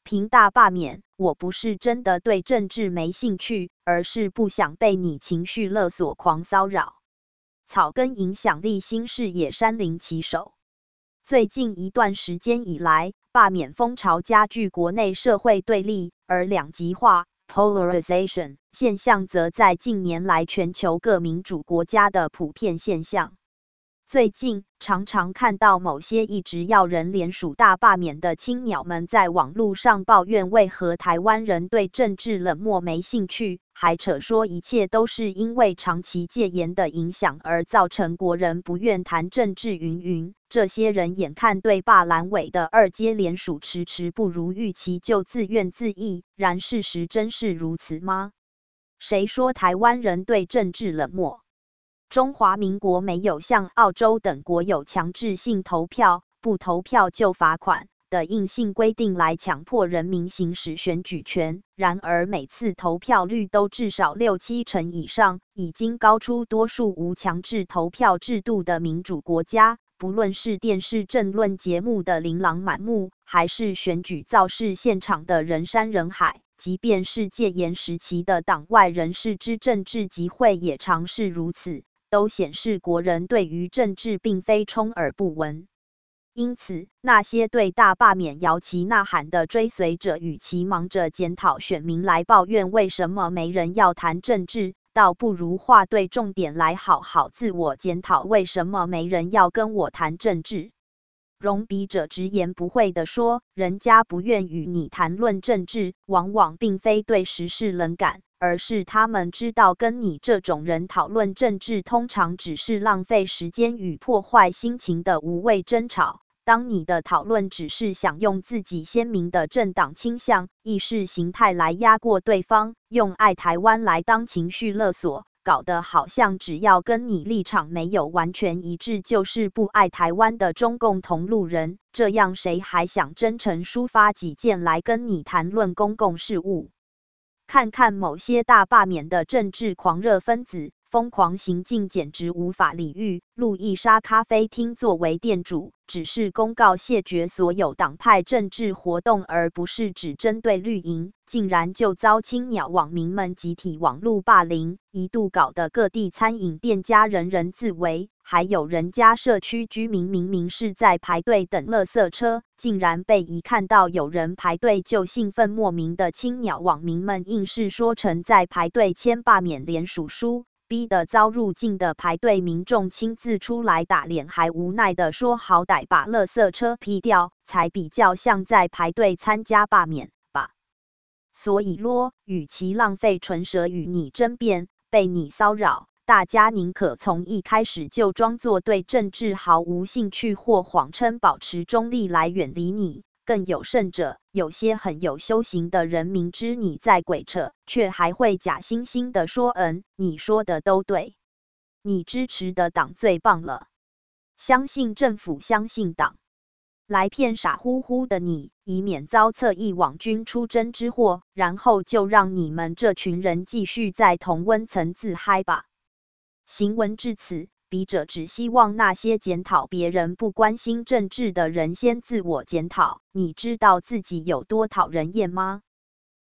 平大罢免，我不是真的对政治没兴趣，而是不想被你情绪勒索狂骚扰。草根影响力新视野山林旗手。最近一段时间以来，罢免风潮加剧国内社会对立，而两极化 （polarization） 现象则在近年来全球各民主国家的普遍现象。最近常常看到某些一直要人联署大罢免的青鸟们在网络上抱怨为何台湾人对政治冷漠没兴趣，还扯说一切都是因为长期戒严的影响而造成国人不愿谈政治云云。这些人眼看对罢蓝委的二阶联署迟迟不如预期，就自怨自艾。然事实真是如此吗？谁说台湾人对政治冷漠？中华民国没有像澳洲等国有强制性投票，不投票就罚款的硬性规定来强迫人民行使选举权。然而每次投票率都至少6-7成以上，已经高出多数无强制投票制度的民主国家。不论是电视政论节目的琳琅满目，还是选举造势现场的人山人海，即便是戒严时期的党外人士之政治集会也常是如此，都显示国人对于政治并非充耳不闻。因此，那些对大罢免摇旗呐喊的追随者，与其忙着检讨选民来抱怨为什么没人要谈政治，倒不如划对重点来好好自我检讨为什么没人要跟我谈政治。容笔者直言不讳地说，人家不愿与你谈论政治，往往并非对时事冷感，而是他们知道跟你这种人讨论政治通常只是浪费时间与破坏心情的无谓争吵。当你的讨论只是想用自己鲜明的政党倾向、意识形态来压过对方，用爱台湾来当情绪勒索，搞得好像只要跟你立场没有完全一致，就是不爱台湾的中共同路人，这样谁还想真诚抒发己见来跟你谈论公共事务？看看某些大罢免的政治狂热分子，疯狂行径简直无法理喻。路易莎咖啡厅作为店主，只是公告谢绝所有党派政治活动，而不是只针对绿营，竟然就遭青鸟网民们集体网络霸凌，一度搞得各地餐饮店家人人自危。还有人家社区居民明明是在排队等垃圾车，竟然被一看到有人排队就兴奋莫名的青鸟网民们硬是说成在排队签罢免联署书，逼得遭入境的排队民众亲自出来打脸，还无奈地说好歹把垃圾车劈掉，才比较像在排队参加罢免吧。所以咯，与其浪费唇舌与你争辩，被你骚扰，大家宁可从一开始就装作对政治毫无兴趣，或谎称保持中立来远离你。更有甚者，有些很有修行的人明知你在鬼扯，却还会假惺惺地说你说的都对，你支持的党最棒了，相信政府，相信党，来骗傻乎乎的你，以免遭侧翼网军出征之祸，然后就让你们这群人继续在同温层自嗨吧。行文至此，笔者只希望那些检讨别人不关心政治的人先自我检讨，你知道自己有多讨人厌吗？